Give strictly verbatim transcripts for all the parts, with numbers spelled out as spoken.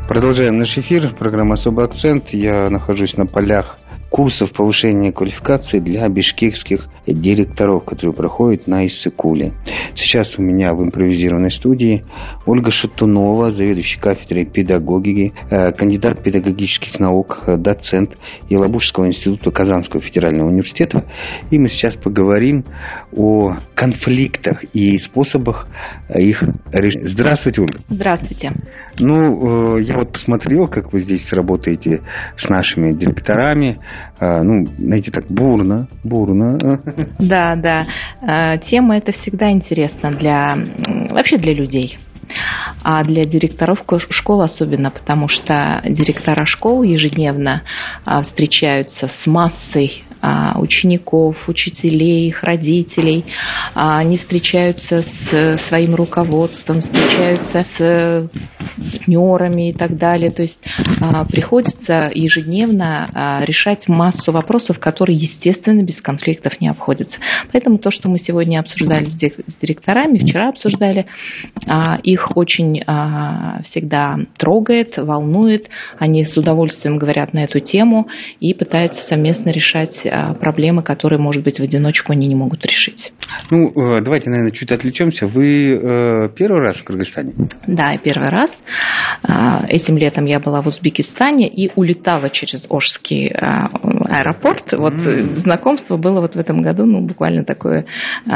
Продолжаем наш эфир. Программа «Особый акцент». Я нахожусь на полях курсов повышения квалификации для бишкекских директоров, которые проходят на Иссык-Куле. Сейчас у меня в импровизированной студии Ольга Шатунова, заведующая кафедрой педагогики, кандидат педагогических наук, доцент Елабужского института Казанского федерального университета. И мы сейчас поговорим о конфликтах и способах их решения. Здравствуйте, Ольга. Здравствуйте. Ну, я вот посмотрел, как вы здесь работаете с нашими директорами. Ну, знаете, так бурно, бурно. Да, да. Тема эта всегда интересна для, вообще для людей. А для директоров школ особенно, потому что директора школ ежедневно встречаются с массой учеников, учителей, их родителей. Они встречаются с своим руководством, встречаются с партнерами и так далее. То есть приходится ежедневно решать массу вопросов, которые, естественно, без конфликтов не обходятся. Поэтому то, что мы сегодня обсуждали с директорами, вчера обсуждали, их очень всегда трогает, волнует. Они с удовольствием говорят на эту тему и пытаются совместно решать проблемы, которые, может быть, в одиночку они не могут решить. Ну, давайте, наверное, чуть отвлечемся. Вы первый раз в Кыргызстане? Да, я первый раз. Этим летом я была в Узбекистане и улетала через Ошский аэропорт. Вот mm. знакомство было вот в этом году, ну, буквально такое,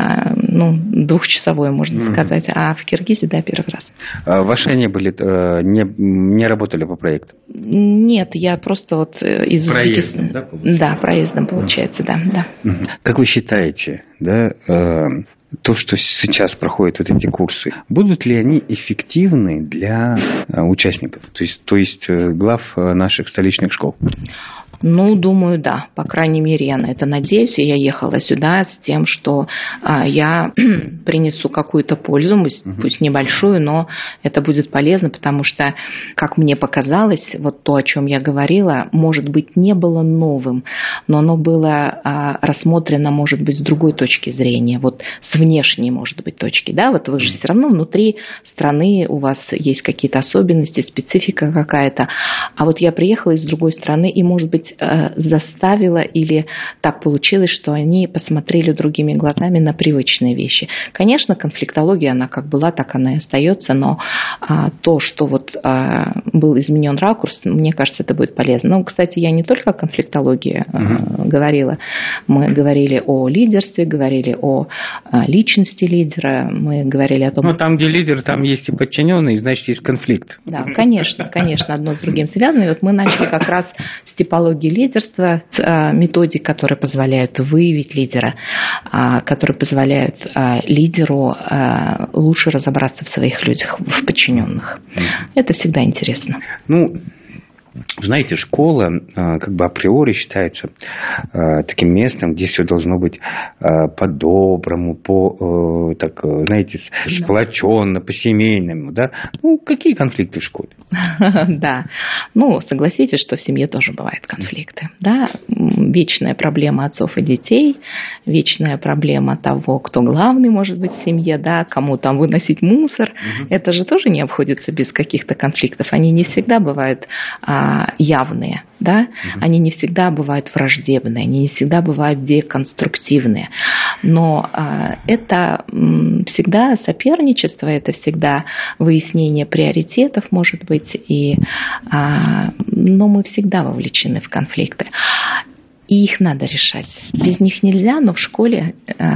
ну, двухчасовое, можно mm. сказать. А в Киргизии, да, первый раз. А в Ашане были, не, не работали по проекту? Нет, я просто вот из Узбекистана. Да, да, проездом, получается, да, да. Как вы считаете, да, то, что сейчас проходят вот эти курсы, будут ли они эффективны для участников, то есть, то есть глав наших столичных школ? Ну, думаю, да. По крайней мере, я на это надеюсь. И я ехала сюда с тем, что а, я принесу какую-то пользу, пусть, uh-huh. пусть небольшую, но это будет полезно, потому что, как мне показалось, вот то, о чем я говорила, может быть, не было новым, но оно было а, рассмотрено, может быть, с другой точки зрения, вот с внешней, может быть, точки. Да? Вот вы же все равно внутри страны, у вас есть какие-то особенности, специфика какая-то. А вот я приехала из другой страны, и, может быть, заставила или так получилось, что они посмотрели другими глазами на привычные вещи. Конечно, конфликтология, она как была, так она и остается, но а, то, что вот а, был изменен ракурс, мне кажется, это будет полезно. Ну, кстати, я не только о конфликтологии а, угу. говорила. Мы говорили о лидерстве, говорили о а, личности лидера, мы говорили о том... Ну, там, где лидер, там есть и подчиненный, значит, есть конфликт. Да, конечно, конечно, одно с другим связано. И вот мы начали как раз с типологии лидерства, методик, которые позволяют выявить лидера, которые позволяют лидеру лучше разобраться в своих людях, в подчиненных. Это всегда интересно. Ну, знаете, школа как бы априори считается таким местом, где все должно быть по-доброму, по, так, знаете, сплоченно, по-семейному, да? Ну, какие конфликты в школе? Да. Ну, согласитесь, что в семье тоже бывают конфликты, да? Вечная проблема отцов и детей, вечная проблема того, кто главный может быть в семье, да, кому там выносить мусор. Угу. Это же тоже не обходится без каких-то конфликтов. Они не всегда бывают явные, да, угу. Они не всегда бывают враждебные, они не всегда бывают деконструктивные, но а, это м, всегда соперничество, это всегда выяснение приоритетов, может быть, и, а, но мы всегда вовлечены в конфликты. И их надо решать. Без них нельзя, но в школе,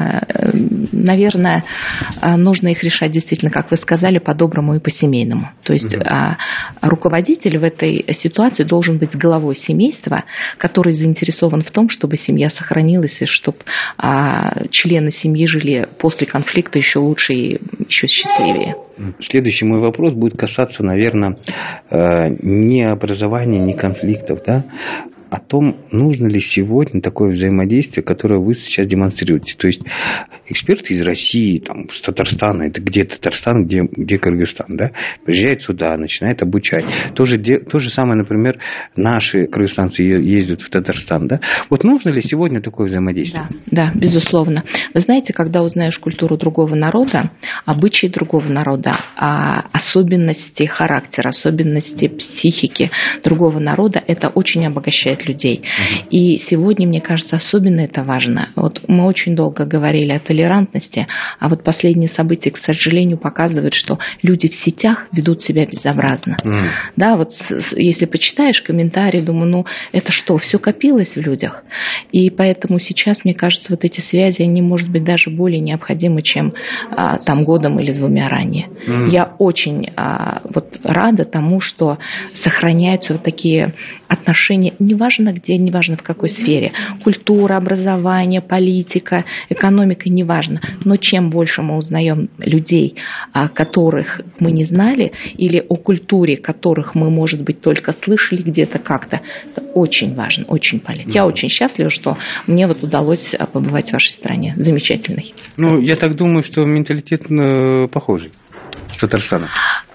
наверное, нужно их решать действительно, как вы сказали, по-доброму и по-семейному. То есть угу. руководитель в этой ситуации должен быть главой семейства, который заинтересован в том, чтобы семья сохранилась и чтобы члены семьи жили после конфликта еще лучше и еще счастливее. Следующий мой вопрос будет касаться, наверное, не образования, не конфликтов, да? о том, нужно ли сегодня такое взаимодействие, которое вы сейчас демонстрируете. То есть эксперты из России, там, с Татарстана, это где Татарстан, где, где Кыргызстан, да, приезжают сюда, начинают обучать. То же, то же самое, например, наши кыргызстанцы ездят в Татарстан, да. Вот нужно ли сегодня такое взаимодействие? Да, да, безусловно. Вы знаете, когда узнаешь культуру другого народа, обычаи другого народа, особенности характера, особенности психики другого народа, это очень обогащает людей. Uh-huh. И сегодня, мне кажется, особенно это важно. Вот мы очень долго говорили о толерантности, а вот последние события, к сожалению, показывают, что люди в сетях ведут себя безобразно. Uh-huh. Да, вот если почитаешь комментарии, думаю, ну это что, все копилось в людях? И поэтому сейчас, мне кажется, вот эти связи, они, может быть, даже более необходимы, чем а, там годом или двумя ранее. Mm. Я очень а, вот рада тому, что сохраняются вот такие отношения, неважно где, неважно в какой сфере, культура, образование, политика, экономика, неважно, но чем больше мы узнаем людей, а, которых мы не знали, или о культуре, которых мы, может быть, только слышали где-то как-то, это очень важно, очень полезно. Mm. Я очень счастлива, что мне вот удалось побывать в вашей стране. Замечательный. Ну, я так думаю, что менталитет похожий с Татарстаном.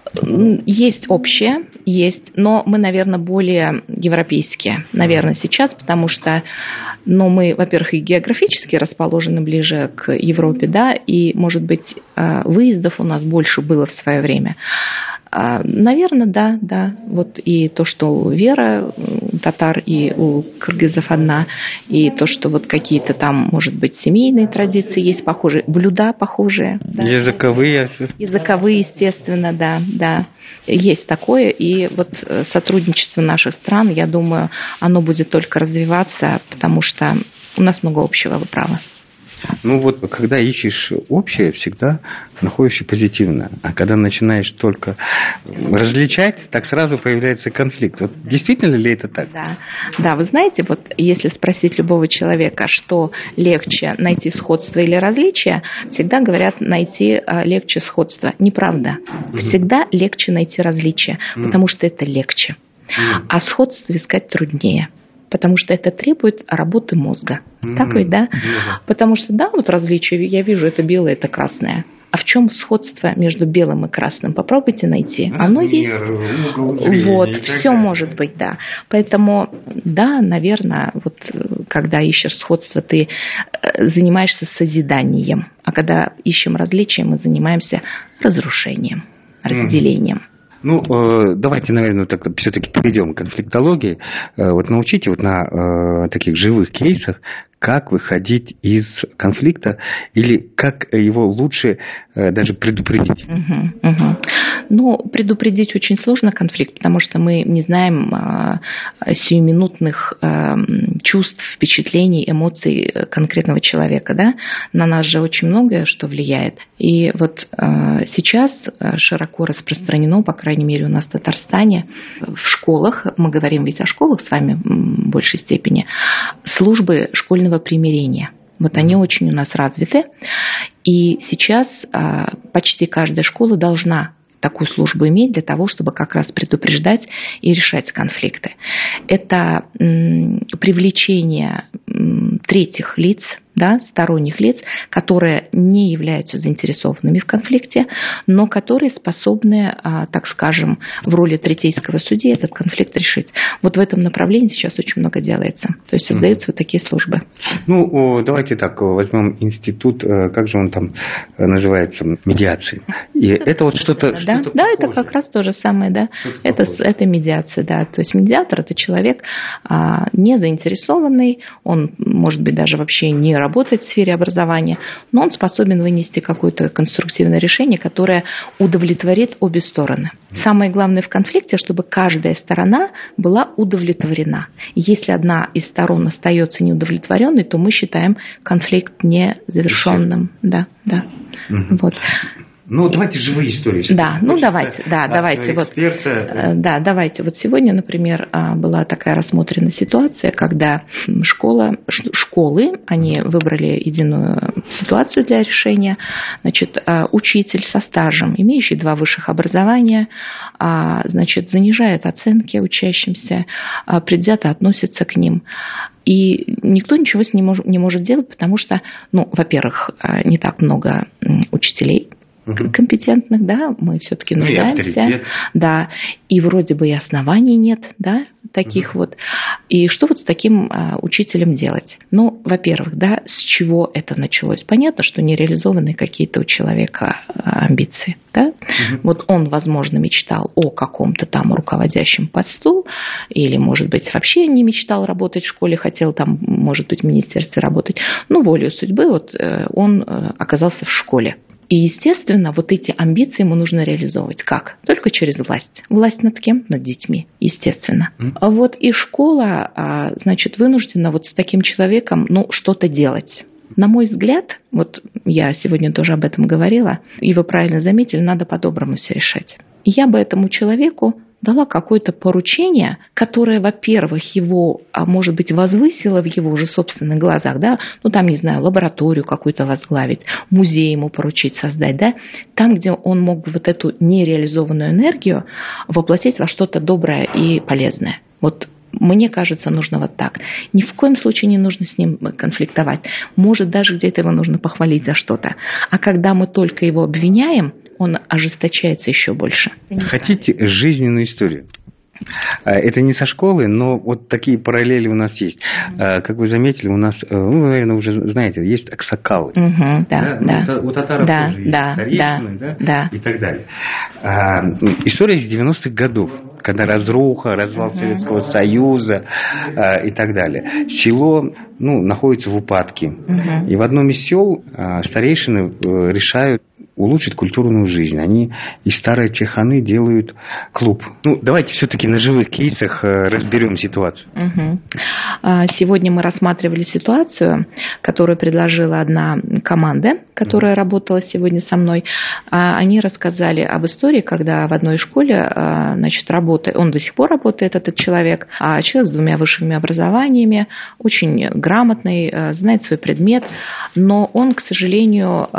Есть общее, есть, но мы, наверное, более европейские, наверное, сейчас, потому что, ну, мы, во-первых, и географически расположены ближе к Европе, да, и, может быть, выездов у нас больше было в свое время. Наверное, да, да. Вот и то, что вера у татар и у кыргызов одна, и то, что вот какие-то там, может быть, семейные традиции есть похожие, блюда похожие. Да. Языковые. Языковые, естественно, да, да. Есть такое, и вот сотрудничество наших стран, я думаю, оно будет только развиваться, потому что у нас много общего, вы правы. Ну вот, когда ищешь общее, всегда находишь позитивное. А когда начинаешь только различать, так сразу появляется конфликт. Вот действительно ли это так? Да, да, вы знаете, вот если спросить любого человека, что легче, найти сходство или различие, всегда говорят, найти легче сходство. Неправда. Всегда легче найти различие, потому что это легче. А сходство искать труднее. Потому что это требует работы мозга. Mm-hmm. Так ведь, да? Mm-hmm. Потому что, да, вот различие, я вижу, это белое, это красное. А в чем сходство между белым и красным? Попробуйте найти. Оно Размер, есть. Зрения, вот, все может быть, да. Поэтому, да, наверное, вот когда ищешь сходство, ты занимаешься созиданием. А когда ищем различия, мы занимаемся разрушением, разделением. Mm-hmm. Ну, давайте, наверное, так все-таки перейдем к конфликтологии. Вот научите вот на таких живых кейсах, как выходить из конфликта или как его лучше даже предупредить. Угу, угу. Ну, предупредить очень сложно конфликт, потому что мы не знаем сиюминутных чувств, впечатлений, эмоций конкретного человека. Да? На нас же очень многое что влияет. И вот сейчас широко распространено, по крайней мере, у нас в Татарстане, в школах, мы говорим ведь о школах с вами в большей степени, службы школьного примирения. Вот они очень у нас развиты. И сейчас почти каждая школа должна такую службу иметь для того, чтобы как раз предупреждать и решать конфликты. Это привлечение третьих лиц, да, сторонних лиц, которые не являются заинтересованными в конфликте, но которые способны, так скажем, в роли третейского судьи этот конфликт решить. Вот в этом направлении сейчас очень много делается. То есть создаются mm-hmm. вот такие службы. Ну, давайте так, возьмем институт, как же он там называется, медиации. И это, это вот что-то... Да, что-то да, это как раз то же самое, да. Это, это медиация, да. То есть медиатор – это человек не заинтересованный, он, может быть, даже вообще не работает работать в сфере образования, но он способен вынести какое-то конструктивное решение, которое удовлетворит обе стороны. Самое главное в конфликте, чтобы каждая сторона была удовлетворена. Если одна из сторон остается неудовлетворенной, то мы считаем конфликт незавершенным. Да, да. Угу. Вот. Ну, давайте живые истории. Да, ну давайте, да, давайте. Вот, да, давайте. Вот сегодня, например, была такая рассмотрена ситуация, когда школа, школы, они выбрали единую ситуацию для решения. Значит, учитель со стажем, имеющий два высших образования, значит, занижает оценки учащимся, предвзято относится к ним. И никто ничего с ним не может, не может делать, потому что, ну, во-первых, не так много учителей компетентных, да, мы все-таки нуждаемся, ну, да, и вроде бы и оснований нет, да, таких угу. вот. И что вот с таким а, учителем делать? Ну, во-первых, да, с чего это началось? Понятно, что не реализованы какие-то у человека амбиции, да. Угу. Вот он, возможно, мечтал о каком-то там руководящем посту, или, может быть, вообще не мечтал работать в школе, хотел там, может быть, в министерстве работать. Ну, волею судьбы вот он оказался в школе. И, естественно, вот эти амбиции ему нужно реализовывать. Как? Только через власть. Власть над кем? Над детьми, естественно. Mm. А вот и школа, значит, вынуждена вот с таким человеком, ну, что-то делать. На мой взгляд, вот я сегодня тоже об этом говорила, и вы правильно заметили, надо по-доброму все решать. И я бы этому человеку дала какое-то поручение, которое, во-первых, его, а может быть, возвысило в его же собственных глазах, да, ну, там, не знаю, лабораторию какую-то возглавить, музей ему поручить создать, да, там, где он мог бы вот эту нереализованную энергию воплотить во что-то доброе и полезное. Вот мне кажется, нужно вот так. Ни в коем случае не нужно с ним конфликтовать. Может, даже где-то его нужно похвалить за что-то. А когда мы только его обвиняем, он ожесточается еще больше. Хотите жизненную историю? Это не со школы, но вот такие параллели у нас есть. Mm-hmm. Как вы заметили, у нас, ну, вы, наверное, уже знаете, есть аксакалы. Mm-hmm, да, да. Да. У татаров да, тоже есть да, старейшины, да, да, да. и так далее. История из девяностых годов, когда разруха, развал mm-hmm. Советского Союза и так далее. Село, ну, находится в упадке. Mm-hmm. И в одном из сел старейшины решают улучшить культурную жизнь. Они из старой чеханы делают клуб. Ну, давайте все-таки на живых кейсах разберем ситуацию. Угу. Сегодня мы рассматривали ситуацию, которую предложила одна команда, которая угу. работала сегодня со мной. Они рассказали об истории, когда в одной школе, значит, работает, он до сих пор работает, этот человек, а человек с двумя высшими образованиями, очень грамотный, знает свой предмет, но он, к сожалению,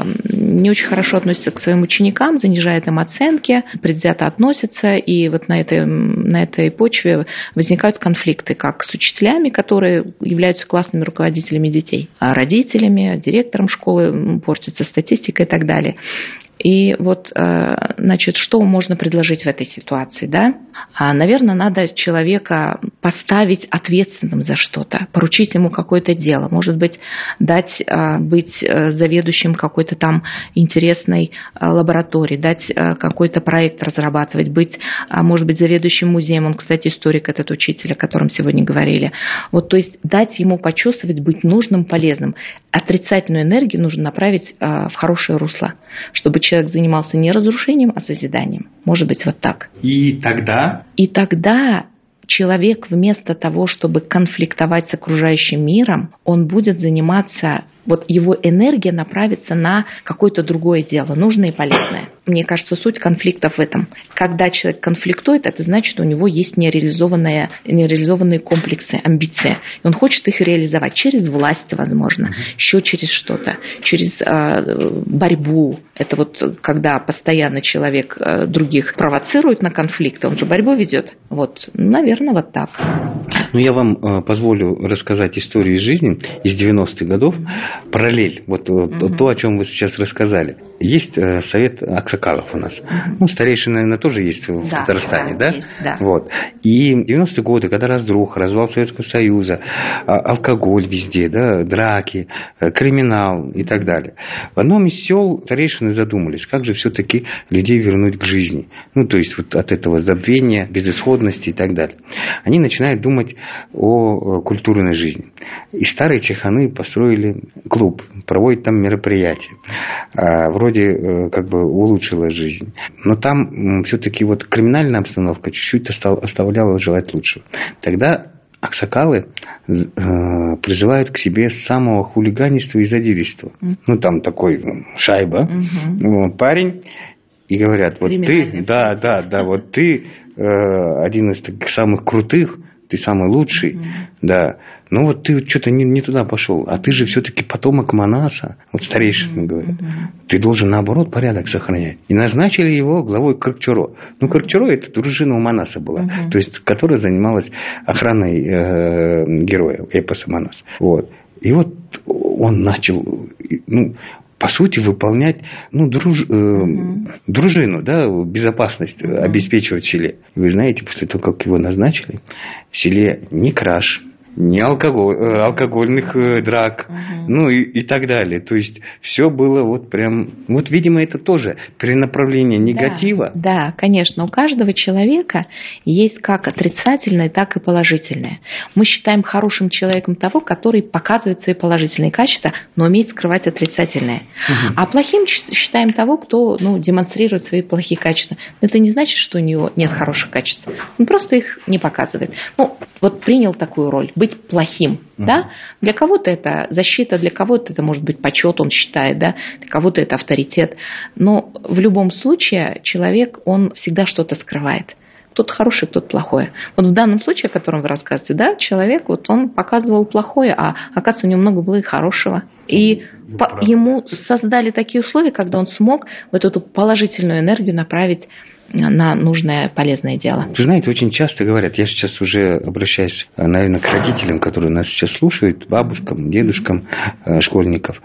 не очень хорошо относится к своим ученикам, занижает им оценки, предвзято относится, и вот на этой, на этой почве возникают конфликты как с учителями, которые являются классными руководителями детей, а родителями, директором школы, портится статистика и так далее. И вот, значит, что можно предложить в этой ситуации, да? Наверное, надо человека поставить ответственным за что-то, поручить ему какое-то дело, может быть, дать быть заведующим какой-то там интересной лаборатории, дать какой-то проект разрабатывать, быть, может быть, заведующим музеем. Он, кстати, историк, этот учитель, о котором сегодня говорили. Вот, то есть дать ему почувствовать, быть нужным, полезным. Отрицательную энергию нужно направить в хорошее русло, чтобы человек занимался не разрушением, а созиданием. Может быть, вот так. И тогда? И тогда человек вместо того, чтобы конфликтовать с окружающим миром, он будет заниматься, вот его энергия направится на какое-то другое дело, нужное и полезное. Мне кажется, суть конфликтов в этом. Когда человек конфликтует, это значит, что у него есть нереализованные, нереализованные комплексы, амбиции. И он хочет их реализовать через власть, возможно, mm-hmm. еще через что-то, через э, борьбу. Это вот когда постоянно человек э, других провоцирует на конфликт, он же борьбу ведет. Вот, наверное, вот так. Ну, я вам э, позволю рассказать историю из жизни из девяностых годов. Параллель, вот mm-hmm. то, о чем вы сейчас рассказали. Есть э, совет аксакалов у нас. Mm-hmm. Ну, старейшины, наверное, тоже есть в да, Татарстане, да? да? Есть, да. Вот. И в девяностые годы, когда разруха, развал Советского Союза, алкоголь везде, да, драки, криминал и так далее. В одном из сел старейшины задумались, как же все-таки людей вернуть к жизни. Ну, то есть вот от этого забвения, безысходности и так далее. Они начинают думать о культурной жизни. И старые чеханы построили клуб, проводят там мероприятия. Вроде как бы улучшила жизнь. Но там все-таки вот криминальная обстановка чуть-чуть оставляла желать лучшего. Тогда аксакалы э, призывают к себе самого хулиганистого и задиристого. Mm. Ну, там такой шайба, mm-hmm. вот, парень, и говорят, вот ты, да, да, да, вот ты э, один из таких самых крутых, ты самый лучший, mm-hmm. да. Ну вот ты что-то не, не туда пошел, а ты же все-таки потомок Манаса, вот старейшины mm-hmm. говорят. Mm-hmm. Ты должен, наоборот, порядок сохранять. И назначили его главой Коркчуро. Ну, Коркчуро – это дружина у Манаса была, mm-hmm. то есть, которая занималась охраной э, героя эпоса Манас. Вот. И вот он начал, ну, по сути, выполнять, ну, друж, э, mm-hmm. дружину, да, безопасность mm-hmm. обеспечивать в селе. И вы знаете, после того, как его назначили, в селе ни краж, ни алкоголь, э, алкогольных э, драк, uh-huh. ну и, и так далее. То есть все было вот прям... Вот, видимо, это тоже перенаправление негатива. Да, да, конечно. У каждого человека есть как отрицательное, так и положительное. Мы считаем хорошим человеком того, который показывает свои положительные качества, но умеет скрывать отрицательное. Uh-huh. А плохим считаем того, кто, ну, демонстрирует свои плохие качества. Но это не значит, что у него нет хороших качеств. Он просто их не показывает. Ну, вот принял такую роль. Быть плохим, uh-huh. да? Для кого-то это защита, для кого-то это может быть почет, он считает, да? Для кого-то это авторитет. Но в любом случае человек, он всегда что-то скрывает. Кто-то хороший, кто-то плохое. Вот в данном случае, о котором вы рассказываете, да, человек, вот он показывал плохое, а оказывается, у него много было и хорошего. И по, ему создали такие условия, когда он смог вот эту положительную энергию направить на нужное, полезное дело. Вы знаете, очень часто говорят, я сейчас уже обращаюсь, наверное, к родителям, которые нас сейчас слушают, бабушкам, дедушкам школьников.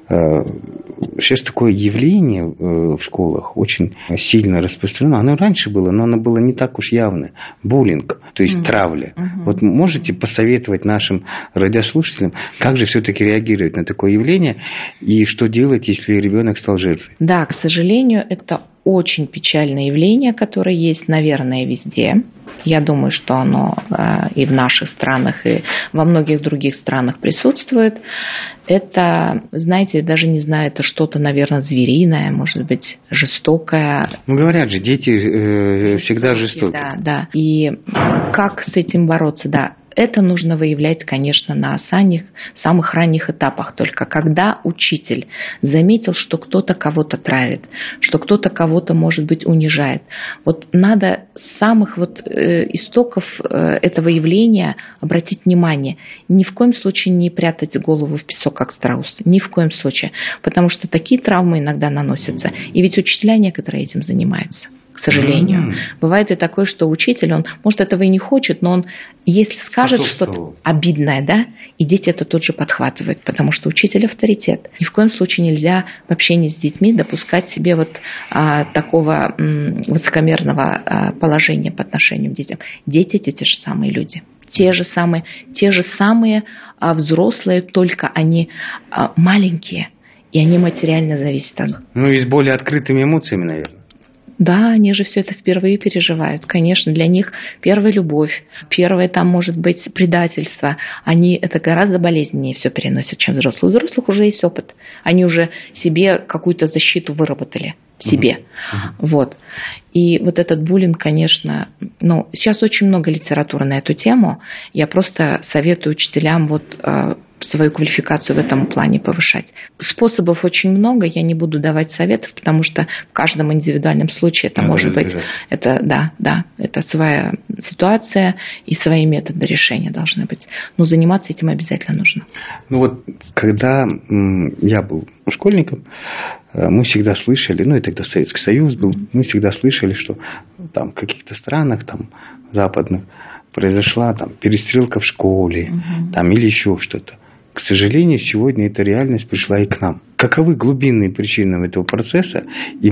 Сейчас такое явление в школах очень сильно распространено. Оно раньше было, но оно было не так уж явно. Буллинг, то есть mm-hmm. травля. Mm-hmm. Вот можете посоветовать нашим радиослушателям, как же все-таки реагировать на такое явление и что делать, если ребенок стал жертвой? Да, к сожалению, это очень печальное явление, которое есть, наверное, везде. Я думаю, что оно и в наших странах, и во многих других странах присутствует. Это, знаете, даже не знаю, это что-то, наверное, звериное, может быть, жестокое. Ну, говорят же, дети э, всегда жестоки. Да, да. И как с этим бороться, да. Это нужно выявлять, конечно, на самых, самых ранних этапах. Только когда учитель заметил, что кто-то кого-то травит, что кто-то кого-то, может быть, унижает. Вот надо с самых вот, э, истоков э, этого явления обратить внимание. Ни в коем случае не прятать голову в песок, как страус. Ни в коем случае. Потому что такие травмы иногда наносятся. И ведь учителя некоторые этим занимаются. К сожалению. Mm-hmm. Бывает и такое, что учитель, он, может, этого и не хочет, но он, если скажет а что-то что? обидное, да, и дети это тут же подхватывают, потому что учитель авторитет. Ни в коем случае нельзя в общении с детьми допускать себе вот а, такого м, высокомерного а, положения по отношению к детям. Дети – это те же самые люди. Те же самые, те же самые а, взрослые, только они а, маленькие, и они материально зависят от них. Ну и с более открытыми эмоциями, наверное. Да, они же все это впервые переживают. Конечно, для них первая любовь, первое там может быть предательство. Они это гораздо болезненнее все переносят, чем взрослые. У взрослых уже есть опыт. Они уже себе какую-то защиту выработали в себе. Uh-huh. Вот. И вот этот буллинг, конечно, ну, сейчас очень много литературы на эту тему. Я просто советую учителям вот свою квалификацию в этом плане повышать. Способов очень много, я не буду давать советов, потому что в каждом индивидуальном случае это Надо может быть, это, да, да, это своя ситуация и свои методы решения должны быть. Но заниматься этим обязательно нужно. Ну вот, когда я был школьником, мы всегда слышали, ну и тогда Советский Союз был, мы всегда слышали, что там в каких-то странах там западных произошла там перестрелка в школе, угу. там или еще что-то. К сожалению, сегодня эта реальность пришла и к нам. Каковы глубинные причины этого процесса? И,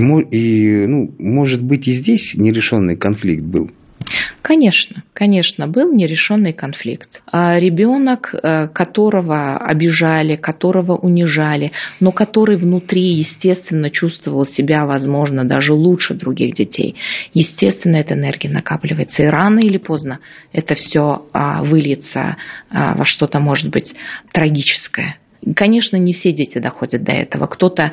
и ну, может быть, и здесь нерешенный конфликт был? Конечно, конечно, был нерешенный конфликт. А ребенок, которого обижали, которого унижали, но который внутри, естественно, чувствовал себя, возможно, даже лучше других детей, естественно, эта энергия накапливается. И рано или поздно это все выльется во что-то, может быть, трагическое. Конечно, не все дети доходят до этого. Кто-то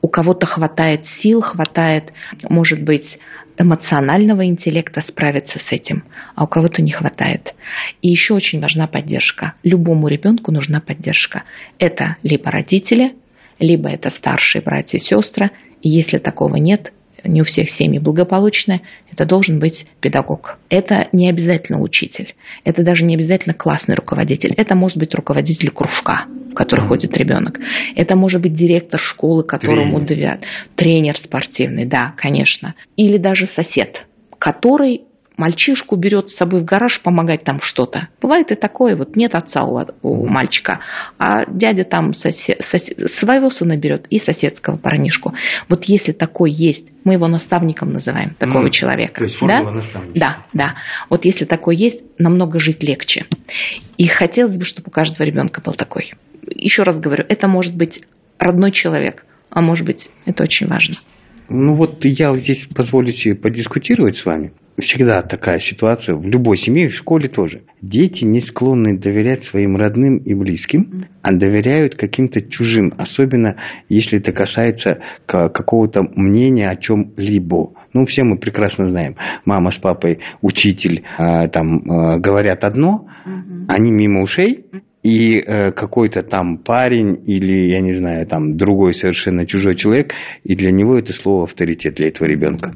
У кого-то хватает сил, хватает, может быть, эмоционального интеллекта справиться с этим, а у кого-то не хватает. И еще очень важна поддержка. Любому ребенку нужна поддержка. Это либо родители, либо это старшие братья и сестры. И если такого нет, не у всех семьи благополучные, это должен быть педагог. Это не обязательно учитель, это даже не обязательно классный руководитель, это может быть руководитель кружка, в который ходит ребенок. Это может быть директор школы, которому доверяют, тренер спортивный, да, конечно. Или даже сосед, который мальчишку берет с собой в гараж помогать там что-то. Бывает и такое, вот нет отца у, у мальчика, а дядя там сосед, сосед, своего сына берет и соседского парнишку. Вот если такой есть, мы его наставником называем, такого mm, человека. То есть формула наставника. Да, да. Вот если такой есть, намного жить легче. И хотелось бы, чтобы у каждого ребенка был такой. Еще раз говорю, это может быть родной человек, а может быть, это очень важно. Ну вот я здесь позволю себе подискутировать с вами. Всегда такая ситуация в любой семье, в школе тоже. Дети не склонны доверять своим родным и близким, а доверяют каким-то чужим, особенно если это касается какого-то мнения о чем-либо. Ну, все мы прекрасно знаем, мама с папой, учитель там говорят одно, они мимо ушей, и какой-то там парень или, я не знаю, там другой совершенно чужой человек, и для него это слово авторитет, для этого ребенка.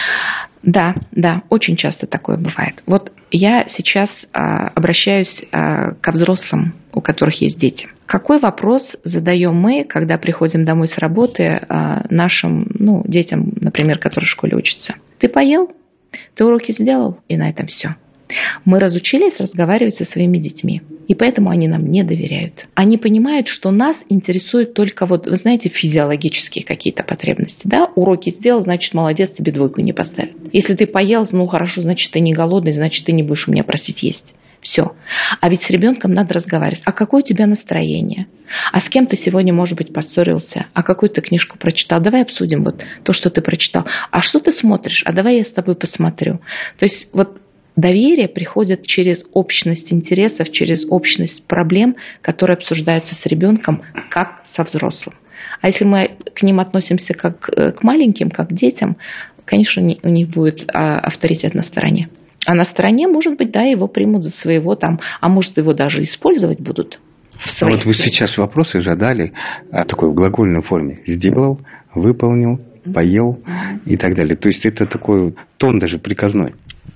Да, да, очень часто такое бывает. Вот я сейчас а, обращаюсь а, ко взрослым, у которых есть дети. Какой вопрос задаем мы, когда приходим домой с работы а, нашим, ну, детям, например, которые в школе учатся? Ты поел? Ты уроки сделал? И на этом все. Мы разучились разговаривать со своими детьми, и поэтому они нам не доверяют. Они понимают, что нас интересуют только, вот, вы знаете, физиологические какие-то потребности. Да? Уроки сделал, значит, молодец, тебе двойку не поставят. Если ты поел, ну хорошо, значит, ты не голодный, значит, ты не будешь у меня просить есть. Все. А ведь с ребенком надо разговаривать. А какое у тебя настроение? А с кем ты сегодня, может быть, поссорился? А какую ты книжку прочитал? Давай обсудим вот то, что ты прочитал. А что ты смотришь? А давай я с тобой посмотрю. То есть вот доверие приходит через общность интересов, через общность проблем, которые обсуждаются с ребенком, как со взрослым. А если мы к ним относимся как к маленьким, как к детям, конечно, у них будет авторитет на стороне. А на стороне, может быть, да, его примут за своего, там, а может, его даже использовать будут. В вот вы сейчас вопросы задали в такой глагольной форме. Сделал, выполнил, поел и так далее. То есть это такой тон даже приказной.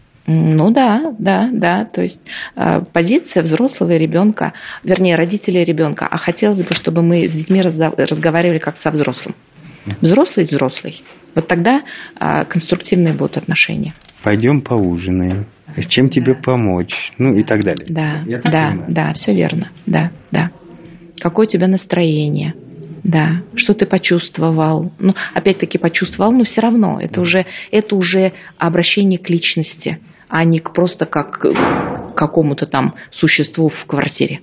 Ну да, да, да. То есть э, позиция взрослого ребенка, вернее, родителей ребенка. А хотелось бы, чтобы мы с детьми разда- разговаривали как со взрослым. Взрослый взрослый. Вот тогда э, конструктивные будут отношения. Пойдем поужинаем. С чем тебе помочь? Ну и так далее. Да, Я да, понимаю. Да, все верно. Да, да. Какое у тебя настроение? Да, что ты почувствовал? Ну, опять-таки почувствовал, но все равно это уже, это уже обращение к личности, а не просто как к какому-то там существу в квартире.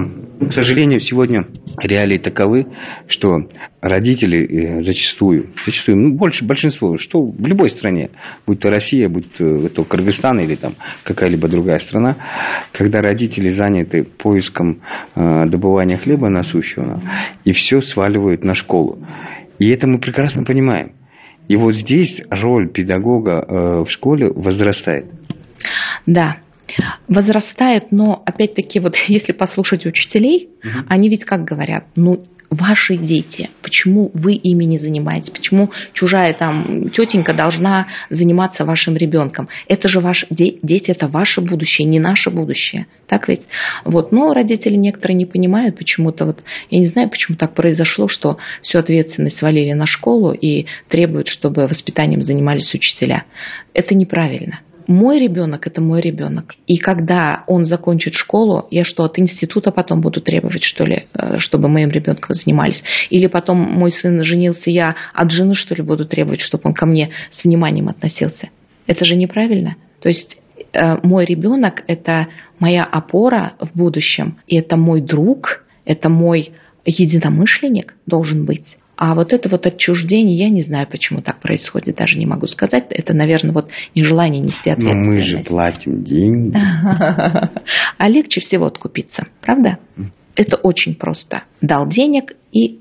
К сожалению, сегодня реалии таковы, что родители зачастую, зачастую, ну, больше большинство, что в любой стране, будь то Россия, будь то Кыргызстан или там какая-либо другая страна, когда родители заняты поиском э, добывания хлеба насущего, и все сваливают на школу. И это мы прекрасно понимаем. И вот здесь роль педагога э, в школе возрастает. Да, возрастает, но опять-таки, вот если послушать учителей, угу. они ведь как говорят, ну, ваши дети, почему вы ими не занимаетесь, почему чужая там тетенька должна заниматься вашим ребенком? Это же ваши дети, это ваше будущее, не наше будущее, так ведь? Вот, но родители некоторые не понимают почему-то, вот я не знаю, почему так произошло, что всю ответственность свалили на школу и требуют, чтобы воспитанием занимались учителя. Это неправильно. Мой ребенок – это мой ребенок. И когда он закончит школу, я что, от института потом буду требовать, что ли, чтобы моим ребенком занимались? Или потом мой сын женился, я от жены, что ли, буду требовать, чтобы он ко мне с вниманием относился? Это же неправильно. То есть мой ребенок – это моя опора в будущем, и это мой друг, это мой единомышленник должен быть. А вот это вот отчуждение, я не знаю, почему так происходит, даже не могу сказать. Это, наверное, вот нежелание нести ответственность. Но мы же платим деньги. А легче всего откупиться, правда? Это очень просто. Дал денег и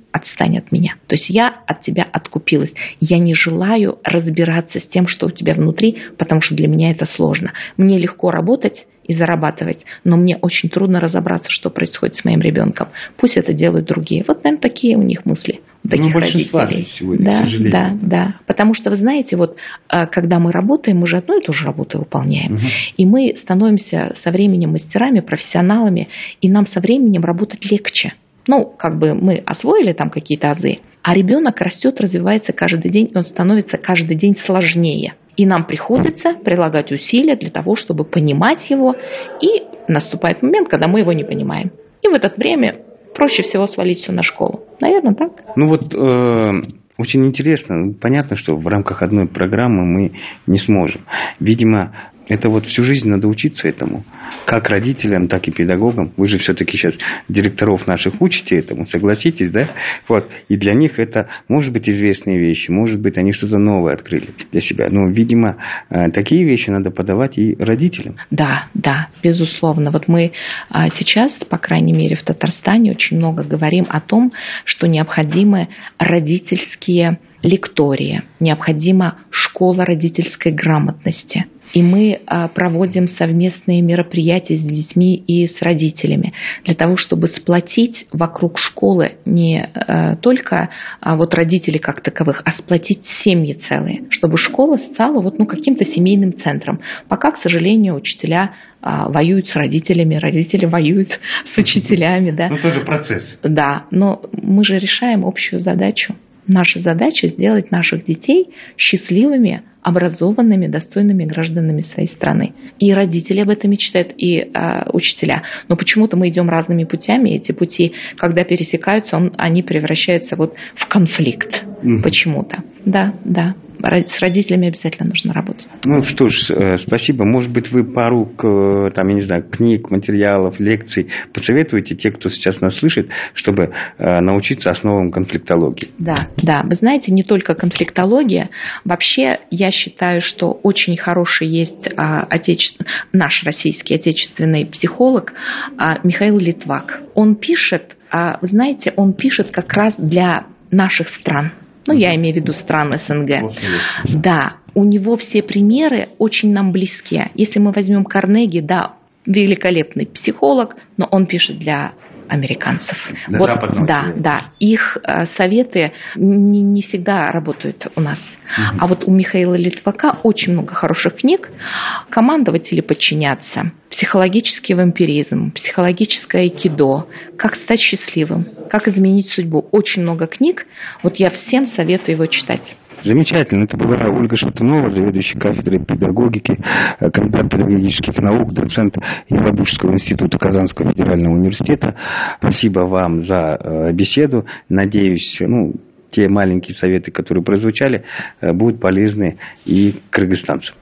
отстань от меня. То есть я от тебя откупилась. Я не желаю разбираться с тем, что у тебя внутри, потому что для меня это сложно. Мне легко работать и зарабатывать, но мне очень трудно разобраться, что происходит с моим ребенком. Пусть это делают другие. Вот, наверное, такие у них мысли. У таких ну, родителей. Сегодня, да, к сожалению. да, да. Потому что, вы знаете, вот когда мы работаем, мы же одну и ту же работу выполняем. Угу. И мы становимся со временем мастерами, профессионалами, и нам со временем работать легче. Ну, как бы мы освоили там какие-то азы, а ребенок растет, развивается каждый день, и он становится каждый день сложнее. И нам приходится прилагать усилия для того, чтобы понимать его, и наступает момент, когда мы его не понимаем. И в это время проще всего свалить все на школу. Наверное, так? Ну вот э, очень интересно. Понятно, что в рамках одной программы мы не сможем. Видимо, это вот всю жизнь надо учиться этому. Как родителям, так и педагогам. Вы же все-таки сейчас директоров наших учите этому, согласитесь, да? Вот. И для них это, может быть, известные вещи, может быть, они что-то новое открыли для себя. Но, видимо, такие вещи надо подавать и родителям. Да, да, безусловно. Вот мы сейчас, по крайней мере, в Татарстане очень много говорим о том, что необходимы родительские лектории, необходима школа родительской грамотности. И мы проводим совместные мероприятия с детьми и с родителями для того, чтобы сплотить вокруг школы не только вот родителей как таковых, а сплотить семьи целые, чтобы школа стала вот, ну, каким-то семейным центром. Пока, к сожалению, учителя воюют с родителями, родители воюют с учителями. Да. Ну, тоже процесс. Да, но мы же решаем общую задачу. Наша задача сделать наших детей счастливыми, образованными, достойными гражданами своей страны. И родители об этом мечтают, и э, учителя. Но почему-то мы идем разными путями, и эти пути, когда пересекаются, он, они превращаются вот в конфликт. Mm-hmm. Почему-то. Да, да. С родителями обязательно нужно работать. Ну что ж, спасибо. Может быть, вы пару, там, я не знаю, книг, материалов, лекций посоветуете те, кто сейчас нас слышит, чтобы научиться основам конфликтологии? Да, да. Вы знаете, не только конфликтология. Вообще, я считаю, что очень хороший есть отече... наш российский отечественный психолог Михаил Литвак. Он пишет, вы знаете, он пишет как раз для наших стран. Ну, я имею в виду стран СНГ. Да, у него все примеры очень нам близкие. Если мы возьмем Карнеги, да, великолепный психолог, но он пишет для американцев. Для вот, западного да, человека. Да. Их э, советы не, не всегда работают у нас. Угу. А вот у Михаила Литвака очень много хороших книг. «Командовать или подчиняться», «Психологический вампиризм», «Психологическое айкидо», «Как стать счастливым», «Как изменить судьбу». Очень много книг. Вот я всем советую его читать. Замечательно. Это была Ольга Шатунова, заведующая кафедрой педагогики, кандидат педагогических наук, доцент Елабужского института Казанского федерального университета. Спасибо вам за беседу. Надеюсь, ну, те маленькие советы, которые прозвучали, будут полезны и кыргызстанцам.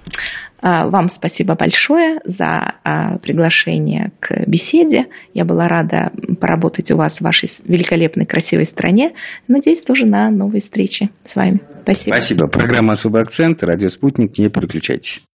Вам спасибо большое за приглашение к беседе. Я была рада поработать у вас в вашей великолепной, красивой стране. Надеюсь, тоже на новые встречи с вами. Спасибо. Спасибо. Программа «Особый акцент», радио «Спутник». Не переключайтесь.